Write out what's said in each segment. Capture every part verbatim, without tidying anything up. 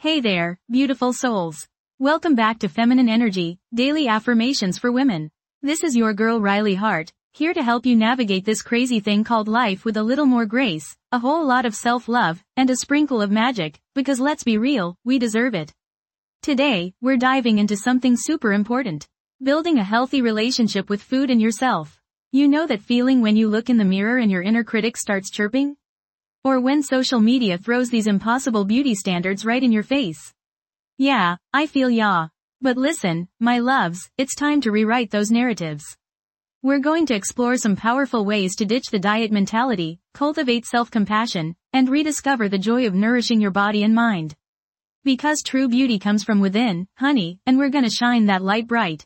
Hey there, beautiful souls. Welcome back to Feminine Energy, Daily Affirmations for Women. This is your girl Riley Hart, here to help you navigate this crazy thing called life with a little more grace, a whole lot of self-love, and a sprinkle of magic, because let's be real, we deserve it. Today, we're diving into something super important. Building a healthy relationship with food and yourself. You know that feeling when you look in the mirror and your inner critic starts chirping? Or when social media throws these impossible beauty standards right in your face. Yeah, I feel ya. But listen, my loves, it's time to rewrite those narratives. We're going to explore some powerful ways to ditch the diet mentality, cultivate self-compassion, and rediscover the joy of nourishing your body and mind. Because true beauty comes from within, honey, and we're gonna shine that light bright.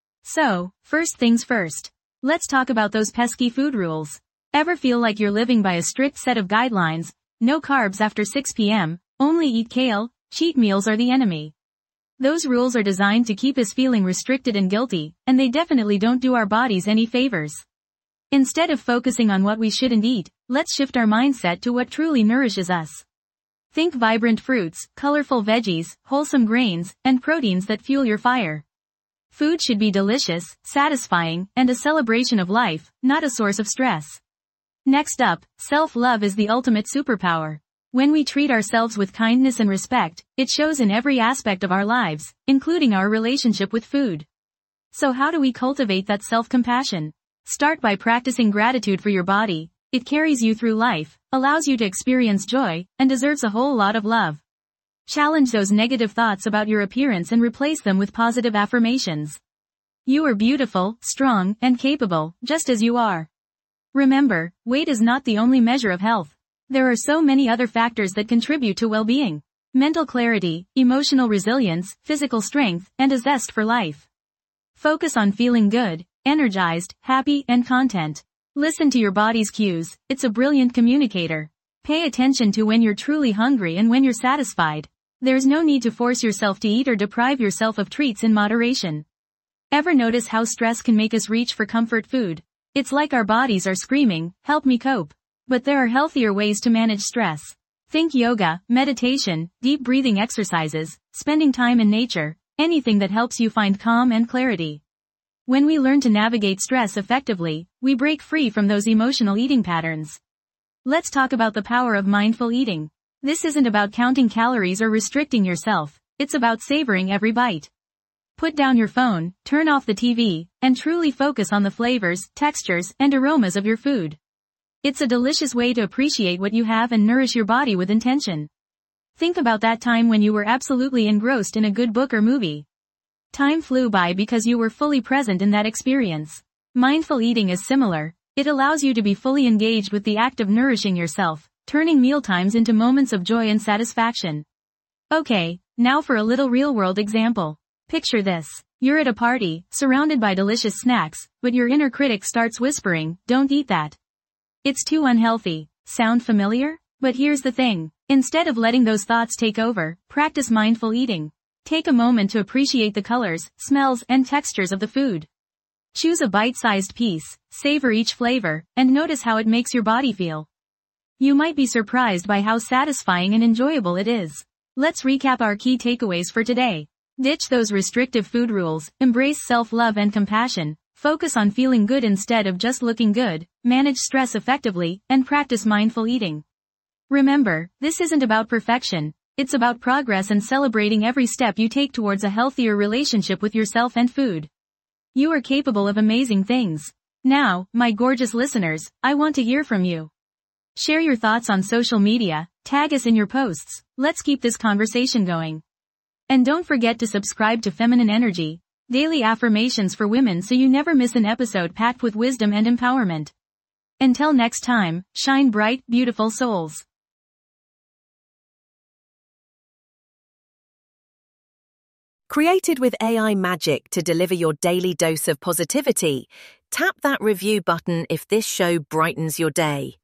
So, first things first. Let's talk about those pesky food rules. Ever feel like you're living by a strict set of guidelines? No carbs after six p m, only eat kale, cheat meals are the enemy. Those rules are designed to keep us feeling restricted and guilty, and they definitely don't do our bodies any favors. Instead of focusing on what we shouldn't eat, let's shift our mindset to what truly nourishes us. Think vibrant fruits, colorful veggies, wholesome grains, and proteins that fuel your fire. Food should be delicious, satisfying, and a celebration of life, not a source of stress. Next up, self-love is the ultimate superpower. When we treat ourselves with kindness and respect, it shows in every aspect of our lives, including our relationship with food. So how do we cultivate that self-compassion? Start by practicing gratitude for your body. It carries you through life, allows you to experience joy, and deserves a whole lot of love. Challenge those negative thoughts about your appearance and replace them with positive affirmations. You are beautiful, strong, and capable, just as you are. Remember, weight is not the only measure of health. There are so many other factors that contribute to well-being. Mental clarity, emotional resilience, physical strength, and a zest for life. Focus on feeling good, energized, happy, and content. Listen to your body's cues, it's a brilliant communicator. Pay attention to when you're truly hungry and when you're satisfied. There's no need to force yourself to eat or deprive yourself of treats in moderation. Ever notice how stress can make us reach for comfort food? It's like our bodies are screaming, help me cope. But there are healthier ways to manage stress. Think yoga, meditation, deep breathing exercises, spending time in nature, anything that helps you find calm and clarity. When we learn to navigate stress effectively, we break free from those emotional eating patterns. Let's talk about the power of mindful eating. This isn't about counting calories or restricting yourself, it's about savoring every bite. Put down your phone, turn off the T V, and truly focus on the flavors, textures, and aromas of your food. It's a delicious way to appreciate what you have and nourish your body with intention. Think about that time when you were absolutely engrossed in a good book or movie. Time flew by because you were fully present in that experience. Mindful eating is similar. It allows you to be fully engaged with the act of nourishing yourself, turning mealtimes into moments of joy and satisfaction. Okay, now for a little real-world example. Picture this. You're at a party, surrounded by delicious snacks, but your inner critic starts whispering, don't eat that. It's too unhealthy. Sound familiar? But here's the thing. Instead of letting those thoughts take over, practice mindful eating. Take a moment to appreciate the colors, smells, and textures of the food. Choose a bite-sized piece, savor each flavor, and notice how it makes your body feel. You might be surprised by how satisfying and enjoyable it is. Let's recap our key takeaways for today. Ditch those restrictive food rules, embrace self-love and compassion, focus on feeling good instead of just looking good, manage stress effectively, and practice mindful eating. Remember, this isn't about perfection, it's about progress and celebrating every step you take towards a healthier relationship with yourself and food. You are capable of amazing things. Now, my gorgeous listeners, I want to hear from you. Share your thoughts on social media, tag us in your posts, let's keep this conversation going. And don't forget to subscribe to Feminine Energy, Daily Affirmations for Women so you never miss an episode packed with wisdom and empowerment. Until next time, shine bright, beautiful souls. Created with A I magic to deliver your daily dose of positivity, tap that review button if this show brightens your day.